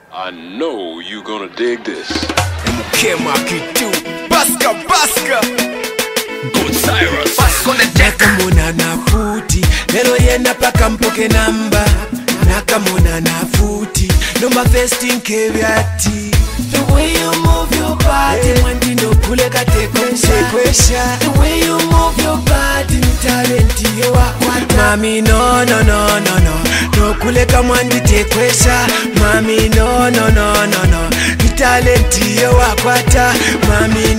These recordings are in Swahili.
I know you gonna dig this. Mkema kitu Baska Good Cyrus Nakamona na futi lero yena paka mpoke namba. Nakamona na futi no my festing kevyati. The way you move your body Mwandi no kule kate kwesha. The way you move your body ni talenti yo wakwata. Mami no no kule kamwandi tekwesha. Mami no ni talenti yo wakwata. Mami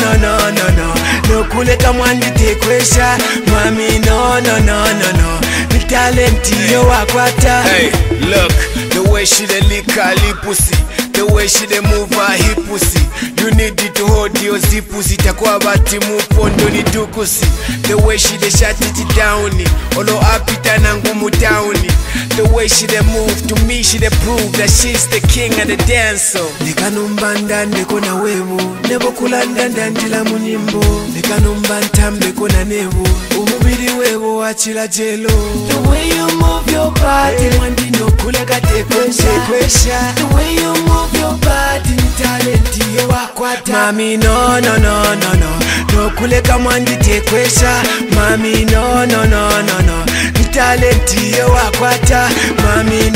no kule kamwandi tekwesha. Mami no ni talenti yo wakwata. Hey, look, the way she dey lick her lip pussy, the way she dey move her hip pussy. You need it to hold your zip pussy. Takwa bati mupondo ni dukusi. The way she dey shut it down, olo apita na ngumu down. The way she dey move, to me she dey prove that she's the king of the dance. Nekanumba ndande kona wewo, nebo kulanda ndandila munyimbo. Nekanumba ntambe kona newo, umubiri wewo achila jelo. The way you move your body, mwandi no kule kate kwesha. The way you move your body, ni talenti yo wakwata. Mami no kule kamwandi tekwesha. Mami no ni talenti yo wakwata. Mami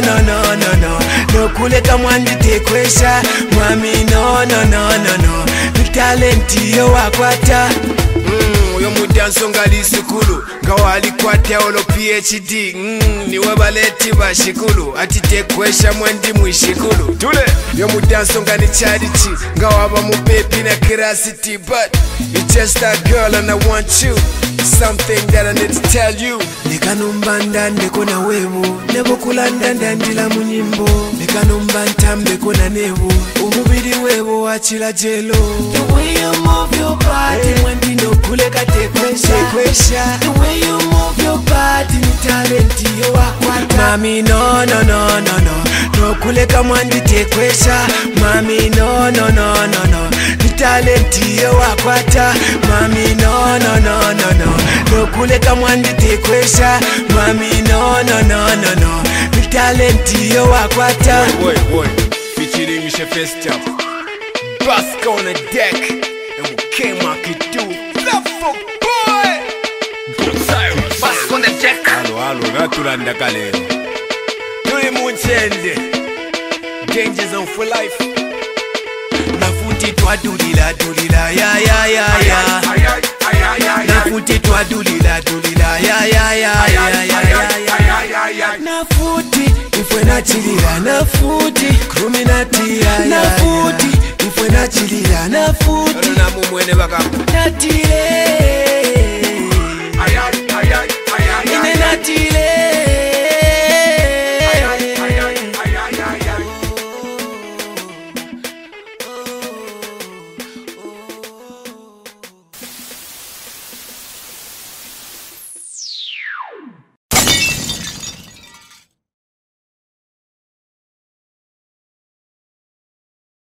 no kule kamwandi tekwesha. Mami no ni talenti yo wakwata. Yo mudanso ngali sukulu ngawali kwata olo PhD. Niwe baleti bashikulu ati tekwesha mwandi mwishikulu tule. Yo mudanso ngani charity ngawaba mu baby na curiosity, but it's just that girl and I want you. Something that I need to tell you. Nekanumba ndande kona wewo, nebo kulanda ndandila munyimbo. Nekanumba ntambe kona newo, umubiri wewo achila jelo. The way you move your body mwandi no kule kate kwesha. The way you move your body ni talenti yo wakwata. Mami no kule kamwandi tekwesha. Mami no ni talenti yo wakwata. Mami no kule kamwandi tekwesha. Mami no ni talenti yo wakwata. Boy, featuring Michelle Festival Baska on the deck. And we came out to love for boy Good Cyrus Baska on the deck. Halo, natulanda kalero tuli munchende Danger Zone for life. Nafuti twadulila ya. Nafuti twadulila ya. Nafuti ifwe nachilila. Nafuti Kruminati ya. Nafuti ifwe nachilila. Nafuti na mumwene baka natile